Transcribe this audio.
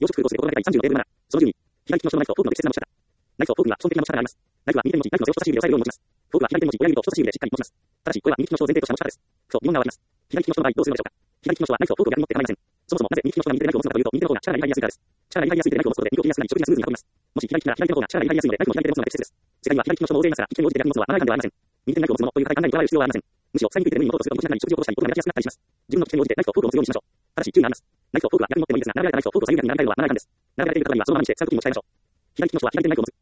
養殖フードとして行われた第30の例文7。その10に、左利きの人のナイフとフォークの適切な持ち方です。ナイフとフォークには基本的な持ち方があります。ナイフは右手の文字、ナイフの背を人差し指で押さえるように持ちます。フォークは左手の文字、親指と人差し指でしっかり持ちます。ただし、これは右利きの人を前提とした持ち方です。と、疑問が湧きます。左利きの人の場合どうするのでしょうか。左利きの人はナイフとフォークを逆に持って構いません。そもそもなぜ右利きの人が右手でナイフを持つのかというと、右手の方が力が入りやすいからです。力が入りやすいでナイフを持つことで肉を切りやすくなり、食事がスムーズに運びます。もし左利きなら左手の方が力が入りやすいのでナイフを左手で持つのが適切です。世界には左利きの人も大勢いますが、一見に応じて逆に持つのはマナー違反ではありません。右手にナイフを持つものという簡単に捉える必要はありません。むしろ使いにくい手で無理に持とうとすると持ちながらに食事をこぼしたり、ことが目立ちやすくなったりします。自分の危険に応じてナイフとフォークを持つようにしましょう。ただし注意があります。ナイフとフォークは逆に持ってもいいですが、並べられたナイフとフォークを左右逆に並べられるのはマナー違反です。並べられている方にはそのままにして使うときに持ち替えましょう。左利きの人は左手にナイフを持つ。